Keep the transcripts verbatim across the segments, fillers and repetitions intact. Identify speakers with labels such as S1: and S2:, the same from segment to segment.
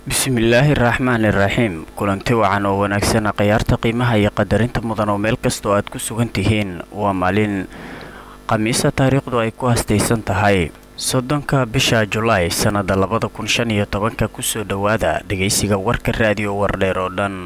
S1: bismillaahi raxmaani raxiim kulanti wacan oo wanaagsan khiyaarta qiimaha iyo qadarinta mudan oo meel kastoo aad ku sugan tihiin waa maalin khamiisa taariikhdu ay ku hastaysan tahay soddonka bisha julaay sannada labada kun shan iyo tobanka kusoo dhowaada dhegaysiga warka raadiyo wardheer oo dhan.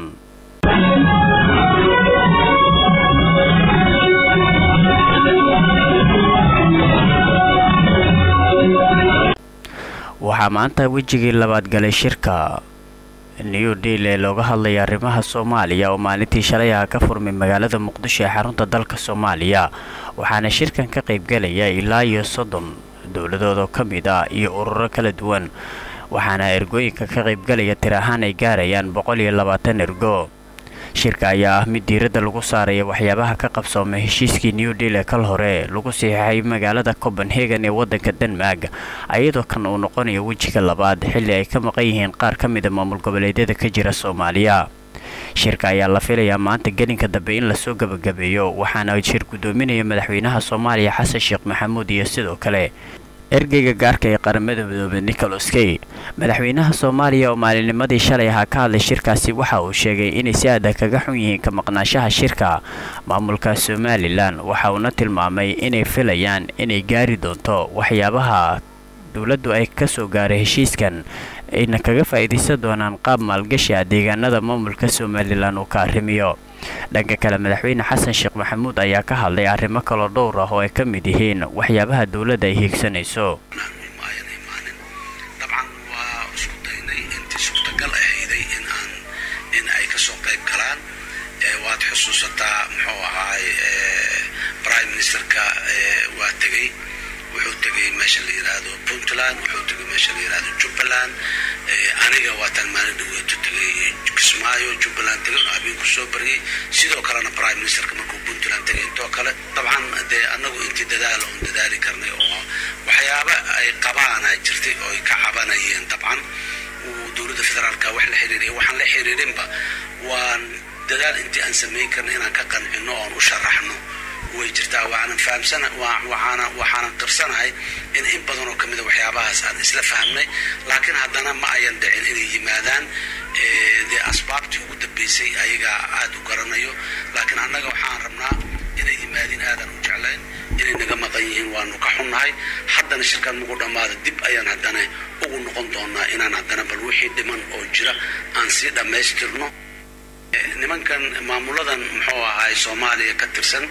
S1: waxaa maanta wejigii labaad galay shirka new deal ee looga hadlaya arrimaha soomaaliya oo maalintii shalay ah ka furmay magaalada muqdisho ee xarunta dalka soomaaliya waxaana shirkan ka qaybgalaya ilaa iyo soddon dowladood oo ka mid ah iyo ururo kala duwan waxaana ergooyinka ka qaybgalaya tir ahaan ay gaarayaan boqol iyo labaatan ergo. shirka ayaa ah mid diiradda lagu saaraya waxyaabaha ka qabsoomay heshiiskii new deal ee kal hore lagu siixay magaalada copenhagen ee waddanka denmark ayadoo kan uu noqonayo wejiga labaad xilli ay ka maqan yihiin qaar ka mida maamul goboleedyada ka jira soomaaliya. shirka ayaa la filayaa maanta gelinka dambe in lasoo gabagabeeyo waxaana shir guddoominaya madaxweynaha soomaaliya xasan sheekh maxamuud iyo sidoo kale ergeyga gaarka ee qaramada midoobay nicholas kay. madaxweynaha soomaaliya oo maalinimadii shalay ahaa ka hadlay shirkaasi waxa uu sheegay inay si adag kaga xun yihiin ka maqnaanshaha shirka maamulka somalilan waxa uuna tilmaamay inay filayaan inay gaari doonto waxyaabaha dowladdu ay ka soo gaaray heshiiskan ayna kaga faa'iidaysan doonaan qaab maalgashi ah deegaanada maamulka somalilan uu ka arrimiyo. dhanka kale madaxweyne xasan sheekh maxamuud ayaa ka hadlay arrimo kaloo dhowr ah oo ay ka mid yihiin waxyaabaha dowladda ay hiigsanayso.
S2: dabcan waa isku daynay intii suurtagal ahayday in aan in ay ka soo qayb galaan waad xusuusataa muxuu ahaay prime ministerka waa tegey wuxuu tegey meesha la yidhaahdo puntland wuxuu tegey meesha la yidhaahdo jubbaland aniga waataan maalin dhaweeto tegey kismaayo jubbaland tegay oo habeen ku soo baryay sidoo kalena prime ministerka markuu puntland tegay intoo kale dabcan dee annagu intii dadaal oon dadaali karnay oo waxyaaba ay qabaana jirtay oo ay ka cabanayeen dabcan dowladda federaalka wax la xiriiray waxaan la xiriirinba waan dadaal intii aan samayn karnay inaan ka qancino oon u sharaxno way jirtaa waxaan fahamsana waxaana waxaan qirsanahay in in badan oo kamid ah waxyaabahaas aan isla fahamnay laakiin haddana ma ayan dhicin inay yimaadaan ee asbaabtii ugu dambeysay ayaga aad u garanayo laakiin annaga waxaan rabnaa inay yimaadin aadan u jeclayn inay naga maqan yihiin waanu ka xunnahay haddana shirkan mugu dhammaada dib ayaan haddana ugu noqon doonaa inaan haddana bal wixii dhiman oo jira aan sii dhammaystirno. nimankan maamuladan muxuu ahaay soomaaliya ka tirsan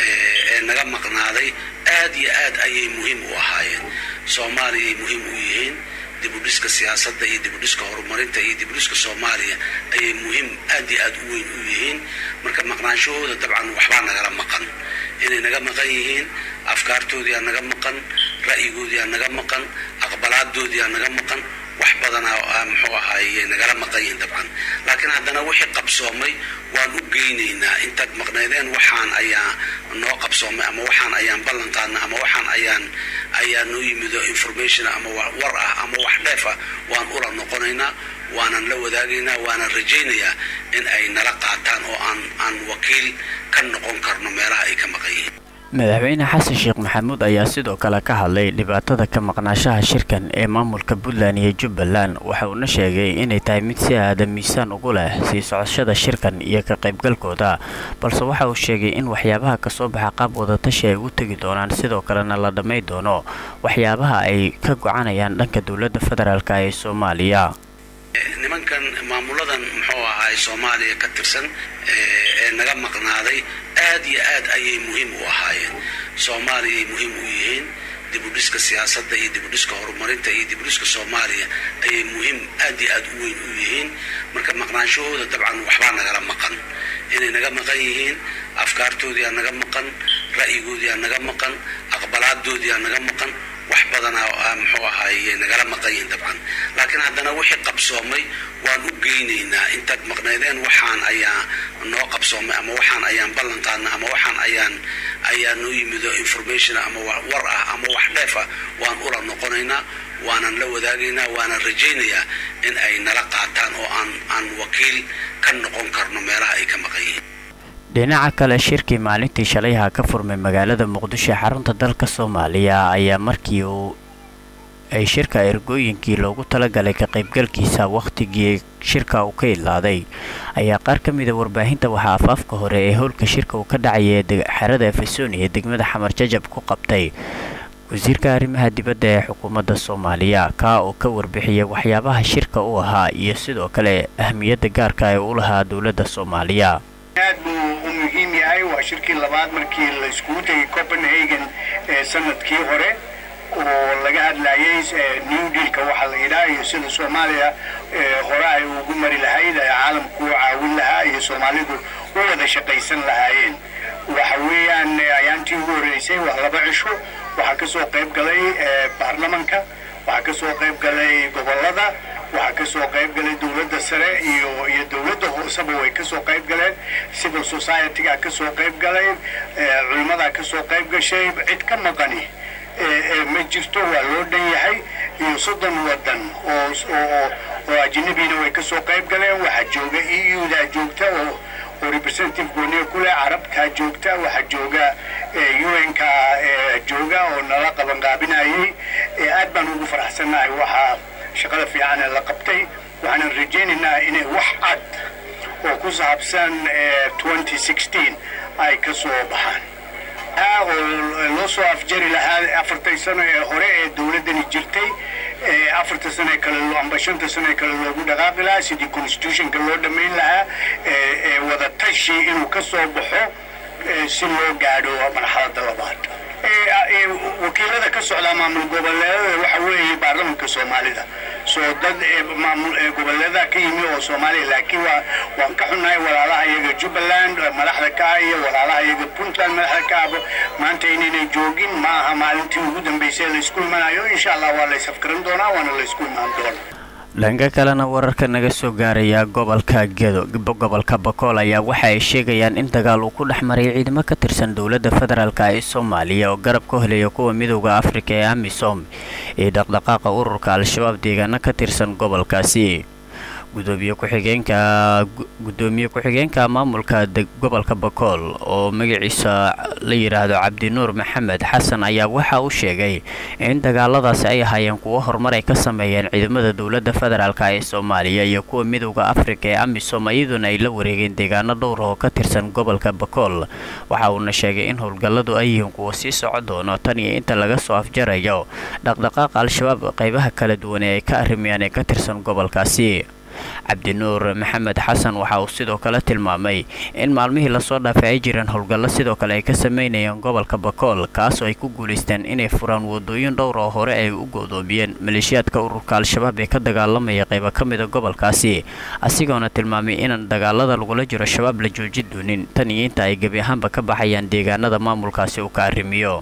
S2: ee naga maqnaaday aad iyo aad ayay muhiim u ahaayeen soomaaliyay muhiim u yihiin dib u dhiska siyaasadda iyo dib u dhiska horumarinta iyo dib u dhiska soomaaliya ayay muhiim aad iyo aad u weyn u yihiin marka maqnaanshahooda dabcan waxbaa nagala maqan inay naga maqan yihiin afkaartoodii aa naga maqan ra'yigoodii aa naga maqan aqbalaadoodii aa naga maqan wax badan muxuu ahaayey nagala maqan yihiin dabcan laakiin haddana wixii qabsoomay waan u geynaynaa intaad maqnaydeen waxaan ayaa noo qabsoomay ama waxaan ayaan ballan qaadna ama waxaan ayaan ayaa noo yimido information ama war ah ama wax dheef ah waan ula noqonaynaa waanan la wadaagaynaa waanan rajaynayaa in ay nala qaataan oo aan aan wakiil ka noqon karno meelaha ay ka maqan yihiin.
S1: madaxweyne xasan sheekh maxamuud ayaa sidoo kale ka hadlay dhibaatada ka maqnaashaha shirkan ee maamulka puntland iyo jubbaland waxa uuna sheegay inay tahay mid si aada miisaan ugu leh sii socoshada shirkan iyo ka qaybgalkooda balse waxa uu sheegay in waxyaabaha kasoo baxa qaab wadatashi ay u tegi doonaan sidoo kalena la dhamay doono waxyaabaha ay ka gocanayaan dhanka dowladda federaalka ee soomaaliya.
S2: nimankan maamuladan muxuu ahaay soomaaliya ka tirsan ee naga maqnaaday aad iyo aad ayay muhiim u ahaayeen soomaaliyay muhiim u yihiin dib u dhiska siyaasadda iyo dib u dhiska horumarinta iyo dib u dhiska soomaaliya ayay muhiim aad iyo aad u weyn u yihiin marka maqnaanshahooda dabcan waxbaa nagala maqan inay naga maqan yihiin afkaartoodii aa naga maqan ra'yigoodii aa naga maqan aqbalaadoodii aa naga maqan wax badan muxuu ahaayey nagala maqan yihiin dabcan laakiin haddana wixii qabsoomay waan u geynaynaa intaad maqnaydeen waxaan ayaa noo qabsoomay ama waxaan ayaan ballan qaadna ama waxaan ayaan ayaa noo yimido information ama war ah ama wax dheef ah waan ula noqonaynaa waanan la wadaagaynaa waanan rajaynayaa in ay nala qaataan oo aan aan wakiil ka noqon karno meelaha ay ka maqan yihiin.
S1: dhinaca kale shirkii maalintii shalayha ka furmay magaalada muqdisho xarunta dalka soomaaliya ayaa markii uu ay shirka ergooyinkii loogu talagalay ka qaybgalkiisa wakhtigii shirka uu ka idlaaday ayaa qaar ka mida warbaahinta waxaa afaafka hore ee howlka shirka uu ka dhacaya xerada efesoni ee degmada xamar jajab ku qabtay wasiirka arrimaha dibadda ee xukuumadda soomaaliya kaa oo ka warbixiyay waxyaabaha shirka u ahaa iyo sidoo kale ahmiyadda gaarka ee u lahaa dowladda soomaaliya.
S3: aad buu u muhiim yahay. waa shirkii labaad markii la iskugu tegay Copenhagen ee sanadkii hore oo laga hadlayay new dealka waxa la yiraahdo iyo sida Soomaaliya hore ay ugu mari lahayd ee caalamku caawin lahaa iyo Soomaalidu u wada shaqaysan lahaayeen. waxa weeyaan ayaantii ugu horeysay wax laba cisho waxaa ka soo qayb galay baarlamaanka, waxaa ka soo qayb galay gobolada, waxaa ka soo qayb galay dawladda sare iyo iyo dawladda hooseba way ka soo qayb galeen, civil society-ga ka soo qayb galay, culimada ka soo qayb gashay, cid ka maqani ma jirto. waa loo dhan yahay iyo soddon wadan oo oo oo ajnabiina way ka soo qayb galeen. waxaa jooga E U-da joogta oo oo representative gooniyo kule carabka joogta, waxaa jooga U N-ka jooga oo nala qaban qaabinayay. aad baan ugu faraxsanahay waxa shaqada fiican ee la qabtay. waxaan rajaynaynaa inay wax cad oo ku saabsan twenty sixteen ay ka soo baxaan oo loo soo afjari lahaa afartii sano ee hore ee dawladani jirtay, afartii sano kale loo amba shanta sano kale loogu dhaqaaqi lahaa sidii constitution-ka loo dhammayn lahaa ee wada tashi inuu ka soo baxo si loo gaadho marxaladda labaad. wakiilada ka socda maamul goboleedada waxa weeye baarlamaanka Soomaalida soo dad maamul goboleedada ka yimi oo Soomaaliya, laakiin waa waan ka xunahay walaalaha iyaga Jubbaland madaxda ka iyo walaalaha iyaga Puntland madaxda ka maanta inay joogin ma aha maalintii ugu dambeysay la isku imanayo. insha Allah waa la isafkarin doonaa waana la isku imaan doonaa.
S1: dhanka kalena wararka naga soo gaaraya gobolka Gedo gobolka Bakool ayaa waxa ay sheegayaan in dagaal uu ku dhexmaray ciidamo ka tirsan dawladda federaalka ee Soomaaliya oo garab ka helaya kuwa midowga Afrika ee AMISOM ee dhaqdhaqaaqa ururka Al-Shabaab deegaana ka tirsan gobolkaasi. gudoomiye ku-xigeenka gudoomiye ku-xigeenka maamulka gobolka Bakool oo magaciisa la yiraahdo Cabdinuur Maxamed Xasan ayaa waxa uu sheegay in dagaaladaasi ay ahaayeen kuwo horumar ay ka sameeyeen ciidamada dawladda federaalka ee Soomaaliya iyo kuwa midowga Afrika ee AMISOM iyaduna ay la wareegeen deegaano dhowr oo ka tirsan gobolka Bakool. waxa uu na sheegay in howlgalladu ay yihiin kuwo sii socon doona tan iyo inta laga soo afjarayo dhaqdhaqaaqa Al-Shabaab qaybaha kala duwan ee ka arrimayaan ee ka tirsan gobolkaasi. Cabdinuur Maxamed Xasan waxa uu sidoo kale tilmaamay in maalmihii la soo dhaafay ay jireen howlgallo sidoo kale ay ka sameynayeen gobolka Bakool kaas oo ay ku guuleysteen inay furaan wadooyin dhowr oo hore ay u go'doomiyeen maleeshiyaadka ururka Al-Shabaab ee ka dagaalamaya qaybo ka mid ah gobolkaasi, asigoona tilmaamay in dagaalada lagula jiro shabaab la joojin doonin tan iyo inta ay gebi ahaanba ka baxayaan deegaanada maamulkaasi uu ka arrimiyo.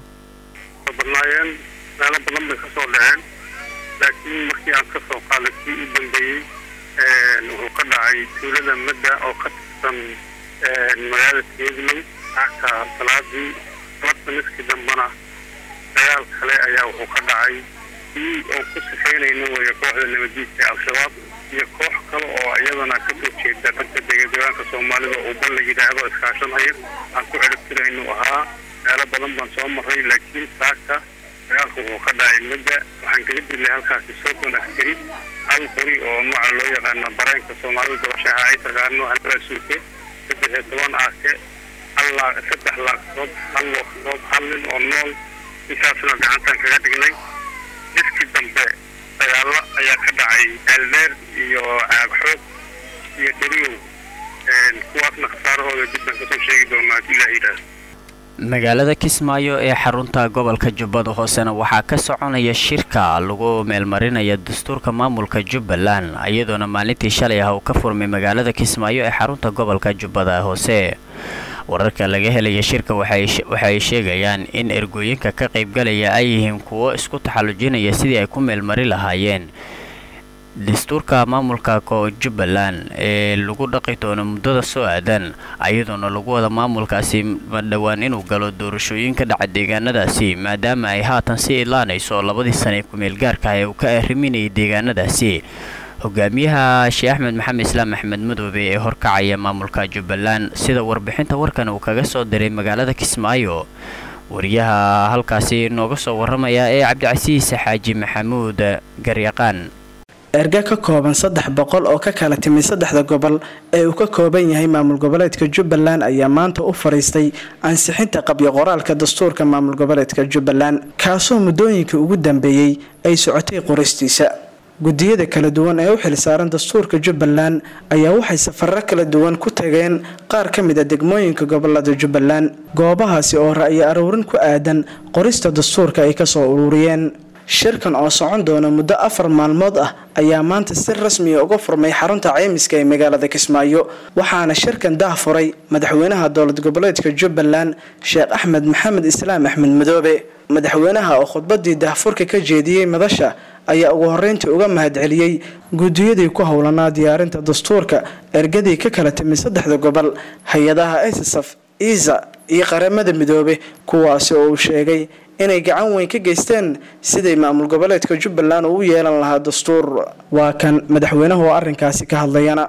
S4: laakiin markii aan ka soo qaaday u dambeeyay wuxuu ka dhacay tuulada Madda oo ka tirsan magaalada Keedley halka salaadii markii dambana dagaal kale ayaa wuxuu ka dhacay oo ku sifeynayna way kooxda nabadiidka Al-Shabaab iyo koox kale oo iyadana ka soo jeeda dadka deegaanka Soomaalida oo bal la yiraahdo iskaashanaya aan ku xirtirayno ahaa meelo badan baan soo maray. laakiin saaka dagaalku wuxuu ka dhacay Madda waxaan kaga dilay halkaas soddon askari hal qori oo nooca loo yaqaan bareenka Soomaalida doorashaha ay taqaano halka suuqe saddex iyo toban aake alla saddex laaqood hal waqtood hal nin oo nool intaasna gacanta kaga dhignay. iskii dambe dagaalo ayaa ka dhacay Albeer iyo Caagxood iyo Dariyow kuwaasna khasaarahooda dib baan kasoo sheegi doonaa Ilaahay.
S1: magaalada Kismaayo ee xarunta gobolka Jubbada Hoosena waxaa ka soconaya shirka lagu meelmarinaya dastuurka maamulka Jubbaland iyadoona maalintii shalay ah uu ka furmay magaalada Kismaayo ee xarunta gobolka Jubbada Hoose. wararka laga helaya shirka waxay waxay sheegayaan in ergooyinka ka qayb galaya ay yihiin kuwo isku taxallujinaya sidii ay ku meelmari lahaayeen dastuurka maamulka Jubbaland ee lagu dhaqi doono muddada soo aadan ayadoona lagu wada maamulkaasi dhawaan inuu galo doorashooyin ka dhaca deegaanadaasi maadaama ay haatan si ilaanayso labadii sano ku meel gaarka ah ee uu ka arriminayay deegaanadaasi. hogaamiyaha Sheekh Axmed Maxamed Islaam Axmed Madoobe ee horkacaya maamulka Jubbaland sida warbixinta warkan uu kaga soo diray magaalada Kismaayo wariyaha halkaasi nooga soo waramaya ee Cabdicasiis Xaaji Maxamuud Garyaqaan.
S5: erga ka kooban saddex boqol oo ka kala timid saddexda gobol ee uu ka kooban yahay maamul goboleedka Jubbaland ayaa maanta u fariistay ansixinta qabyo qoraalka dastuurka maamul goboleedka Jubbaland kaasoo muddooyinka ugu dambeeyay ay socotay qoristiisa. gudiyada kala duwan ee u xilsaaran dastuurka Jubbaland ayaa waxay safarro kala duwan ku tageen qaar ka mid ah degmooyinka gobolada Jubbaland goobahaasi oo ra'yi aruurin ku aadan qorista dastuurka ay ka soo ururiyeen. shirkan oo socon doona muddo afar maalmood ah ayaa maanta si rasmi ah uga furmay xarunta caymiska ee magaalada Kismaayo waxaana shirkan daahfuray madaxweynaha dowlad goboleedka Jubbaland Sheekh Axmed Maxamed Islaam Axmed Madoobe. madaxweynaha oo khudbadii daahfurka ka jeediyay madasha ayaa ugu horeyntii uga mahadceliyay gudiyadii ku howlanaa diyaarinta dastuurka ergadii ka kala timid saddexda gobol hay'adaha S S F Iza iyo qaramada midoobe kuwaas oo uu sheegay inay gacan weyn ka geysteen sidii maamul goboleedka Jubbaland uu yeelan lahaa dastuur. waa kan madaxweynaha oo arrinkaasi ka hadlayana.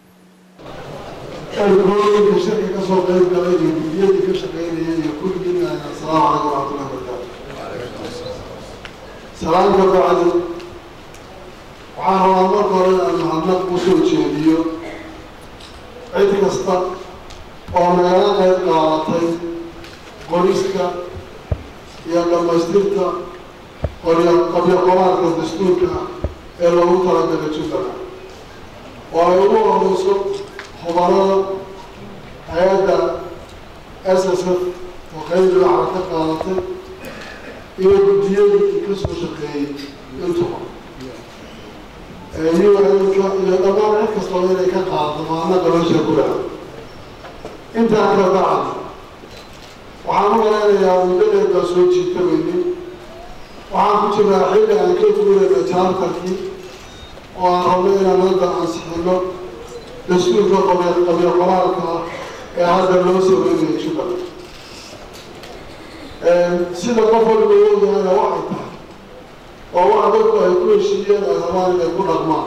S6: سلام عليكم waxaan rabaa marka hore inaan mahadnaq u soo jeediyo cid kasta oo nagala qayb qaadatay qoriska iyo dhamaystirka qabyo qoraalka dastuurka ee loogu talagalay Jubbaland oo ay ugu horeyso khubarada hay-adda S S F oo qayb lacag ka qaadatay iyo gudiyadii ka soo shaqeeyay intuba iyo ayuka iyo dhammaan cid kasta oo inay ka qaadato maanaga meesha ku dhaca intaa ka bacdi waxaan u maleynayaa muddadeeda soo jiitamaynin waxaan ku jiraa xilli aan ka guurayna jaartarkii oo aan rabno inaan hadda ansixino dastuurka qabyo qoraalka ah ee hadda loo sameynaya Jubbaland. sida qof walba oogayana waxay tahay oo waxa dadku ay ku heshiiyeen ay rabaan inay ku dhaqmaan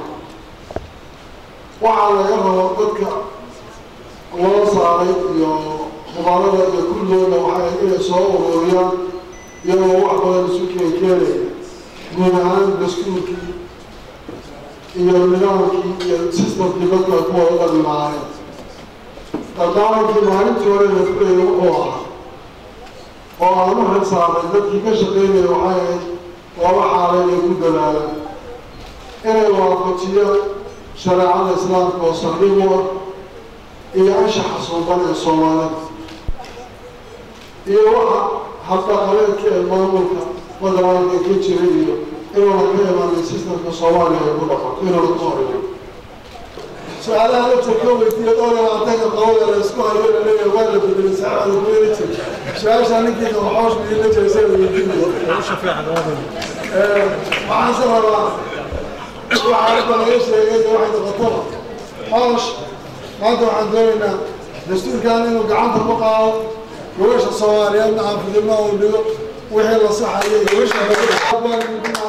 S6: waxaa laga rabo dadka loo saaray iyo khubarada iyo kullooda waxay inay soo ururiyaan iyagoo wax badan isu keenkeenaya guud ahaan dastuurkii iyo nidaamkii iyo sistamkii dadka ku wada dhaqmaayeen. dhaqaalankii maalintii hore la furayay wuxuu ahaa oo aan u xilsaaray dadkii ka shaqeynaya waxay ahayd laba xaalo inay ku dadaalaan inay waafajiyaan shareecada islaamka oo saldhig u ah iyo anshaxa suuban ee Soomaalida iyo waxa habdhaqameedka ee maamulka federaalka ka jira iyo inuu ka imaanay sistamka Soomaaliya ee ku dhaqanto inuu ku horeeyo. su'aalaha la takawaytiyo dhowr iyo labaatan qowla la isku hayo la leeyahay waa la bedelay saacada ku yeelay su'aasha ninkii waxoosh mid la jeesay oo shafiican ee waxaan sababa waxaan balaga sheegay waxay noqoto hoosh maanta waxaan doonaynaa dastuurkan inuu gacanta ku qaado gobasha Soomaaliyeed aan fidino oo dhigo wixii la saxayay iyo wixii laga qaban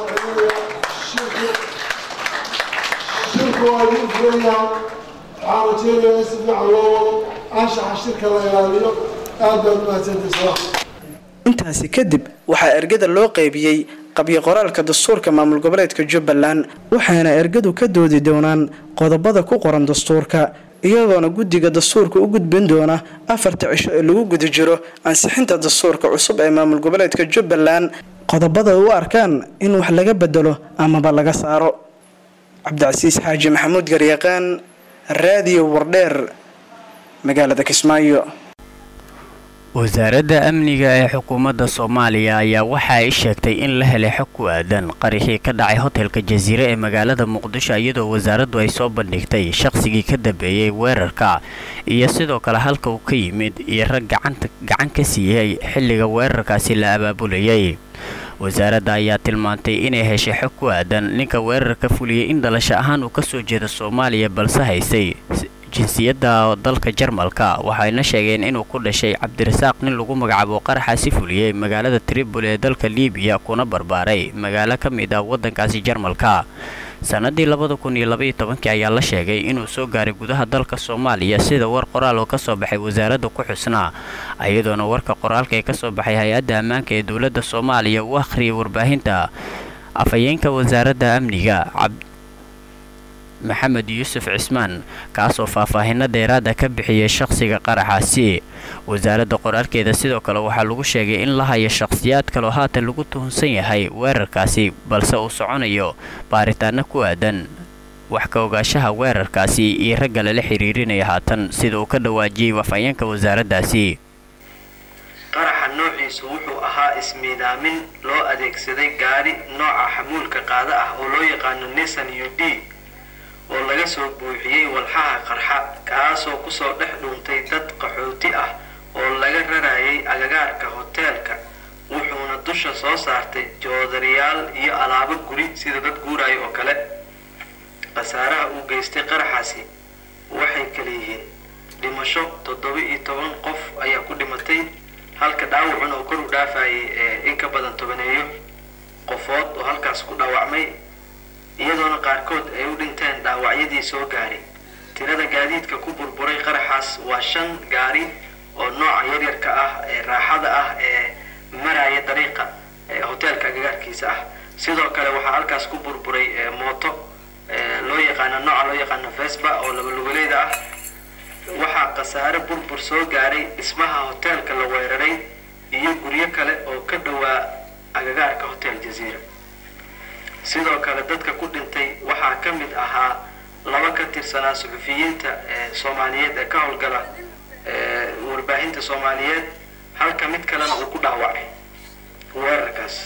S6: shirku waa in fuliya عاوتيني اسمع الله انشح الشركه الرياضيه aad ma santaysay.
S5: intaasi kadib waxaa ergada loo qaybiyay qabyo qoraalka dastuurka maamul goboleedka Jubbaland waxaana ergadu ka doodi doonaan qodobada ku qoran dastuurka iyadoona guddiga dastuurka u gudbin doona afarta cisho ee lagu guda jiro ansixinta dastuurka cusub ee maamul goboleedka Jubbaland qodobada u arkaan in wax laga bedelo ama ba laga saaro. Cabdicasiis Xaaji Maxamuud Garyaqaan raadiyo wardheer magaalada Kismaayo.
S1: wasaaradda amniga ee xukuumadda Soomaaliya ayaa waxa ay sheegtay in la helay xog ku aadan qarixii ka dhacay hotelka Jazeera ee magaalada Muqdisho iyadoo wasaaraddu ay soo bandhigtay shaqsigii ka dambeeyay weerarka iyo sidoo kale halka uu ka yimid iyo rag gacanta gacan ka siiyay xilliga weerarkaasi la abaabulayay. wasaaradda ayaa tilmaantay inay heshay xog ku aadan ninka weerarka fuliyay in dhalasho ahaan uu ka soo jeedo Soomaaliya balse haysay jinsiyadda dalka Jarmalka waxayna sheegeen inuu ku dhashay Cabdirasaaq nin lagu magacaabo qaraxaasi fuliyay magaalada Tripoli ee dalka Liibiya kuna barbaaray magaalo ka mid ah wadankaasi Jarmalka. sanadii labada kun iyo labaiyo tobankii ayaa la sheegay inuu soo gaaray gudaha dalka Soomaaliya sida war qoraal oo ka soo baxay wasaaradda ku xusnaa ayadoona warka qoraalka ee ka soo baxay hay'adda ammaanka ee dawladda Soomaaliya uu akhriyay warbaahinta afayeenka wasaaradda amniga maxamed yuusuf cismaan kaasoo faahfaahinno dheeraad ah ka bixiyay shakhsiga qaraxaasi wasaaradda qoraalkeeda sidoo kale waxaa lagu sheegay in la hayo shakhsiyaad kaloo haatan lagu tuhunsan yahay weerarkaasi balse uu soconayo baaritaano ku aadan wax ka ogaanshaha weerarkaasi iyo ragga lala xiriirinaya haatan sida uu ka dhawaajiyey afayeenka wasaaraddaasi.
S7: qaraxa noociisu wuxuu ahaa ismiidaamin loo adeegsaday gaari nooca xamuulka qaada ah oo loo yaqaano Nissan U D oo laga soo buuxiyay walxaha qarxa kaasoo ku soo dhex dhuuntay dad qaxooti ah oo laga rarayay agagaarka hoteelka wuxuuna dusha soo saartay joodariyaal iyo alaabo guri sida dad guuray oo kale. qasaaraha uu geystay qaraxaasi waxay kala yihiin dhimasho toddoba iyo toban qof ayaa ku dhimatay halka dhaawacuna uu kor u dhaafayay in ka badan tobaneeyo qofood oo halkaas ku dhaawacmay iyadoona qaarkood ay u dhinteen dhaawacyadii soo gaaray. tirada gaadiidka ku burburay qaraxaas waa shan gaari oo nooca yaryarka ah ee raaxada ah ee maraya dariiqa ee hoteelka agagaarkiisa ah. sidoo kale waxaa halkaas ku burburay mooto loo yaqaano nooca loo yaqaano Vespa oo laba lugoleeda ah. waxaa qasaare burbur soo gaaray dhismaha hoteelka la weeraray iyo guryo kale oo ka dhawaa agagaarka hotel Jazeera. sidoo kale dadka ku dhintay waxaa ka mid ahaa laba ka tirsanaa suxufiyiinta Soomaaliyeed ee ka howlgala warbaahinta Soomaaliyeed halka mid kalena uu ku dhaawacay weerarkaas.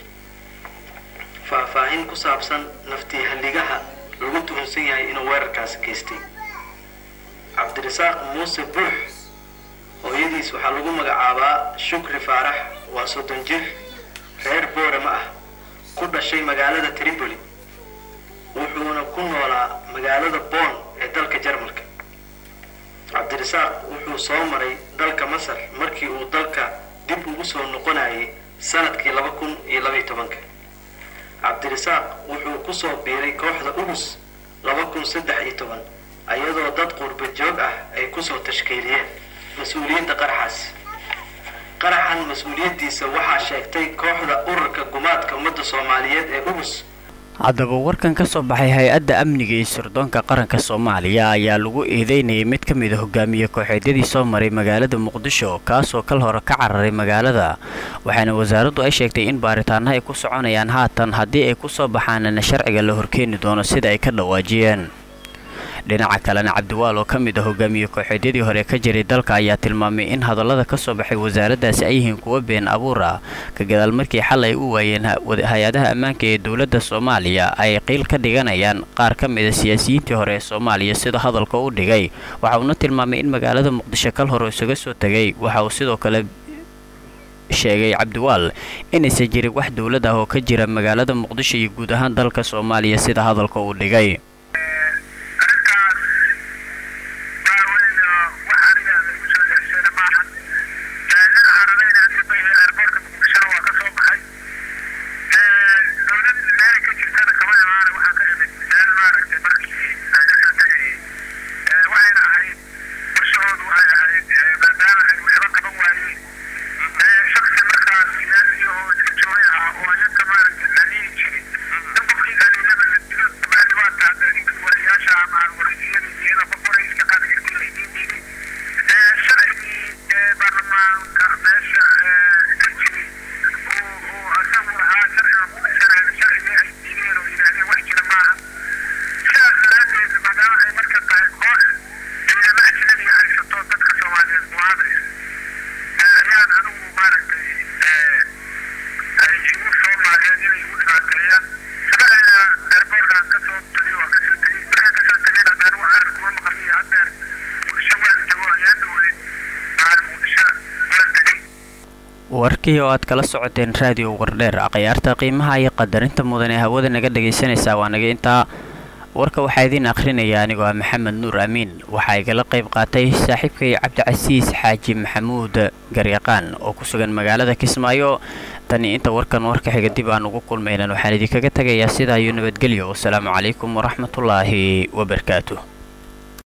S7: faahfaahin ku saabsan naftii halligaha lagu tuhunsan yahay inuu weerarkaas geystay. Cabdirasaaq Muuse Buux hooyadiis waxaa lagu magacaabaa Shukri Faarax waa soddon jir reer Boorama ah ku dhashay magaalada Tripoli wuxuuna ku noolaa magaalada Bonn ee dalka Jarmalka. Cabdirasaaq wuxuu soo maray dalka Masar markii uu dalka dib ugu soo noqonayay sanadkii laba kun iyo laba iyo toban. Cabdirasaaq wuxuu ku soo biiray kooxda Urus laba kun saddex iyo toban ayadoo dad qurba joog ah ay ku soo tashkiiliyeen mas'uuliyadda qaraxaas. qaraxan mas'uuliyadiisa waxaa sheegtay kooxda ururka gumaadka ummadda Soomaaliyeed ee Urus.
S1: haddaba warkan ka soo baxay hay-adda amniga iyo sirdoonka qaranka Soomaaliya ayaa lagu eedeynayay mid ka mid ah hogaamiye kooxeedyadii soo maray magaalada Muqdisho kaasoo kal hore ka cararay magaalada waxaana wasaaraddu ay sheegtay in baaritaano ay ku soconayaan haatan haddii ay ku soo baxaanna sharciga la horkeeni doono sida ay ka dhawaajiyeen. dhinaca kalena Cabdiwaal oo ka mid ah hogaamiye kooxeedyadii hore ka jiray dalka ayaa tilmaamay in hadallada ka soo baxay wasaaraddaasi ay yihiin kuwo been abuur ah ka gadaal markii xal ay u waayeen hay-adaha ammaanka ee dawladda Soomaaliya ay qiil ka dhiganayaan qaar ka mid ah siyaasiyiintii hore ee Soomaaliya sida hadalka u dhigay. waxa uu tilmaamay in magaalada Muqdisho kal hore isaga soo tagay. waxa uu sidoo kale sheegay Cabdiwaal inaysan jirin wax dawlad ah oo ka jira magaalada Muqdisho iyo guud ahaan dalka Soomaaliya sida hadalka u dhigay. warkii oo aad kala socoteen raadiyo wardheer aqyaarta qiimaha iyo qadarinta mudan ee hawada naga dhageysanaysa waa naga inta warka waxa idin akhrinaya anigoo ah Maxamed Nuur Amiin waxa igala qayb qaatay saaxiibkay Cabdi Casiis Xaaji Maxamuud Garyaqaan oo ku sugan magaalada Kismaayo tani inta warkan warka xiga dib aan ugu kulmaynan waxaan idinkaga tagayaa sidaa iyo nabadgelyo wasalaamu calaykum waraxmatullaahi wabarakaatuh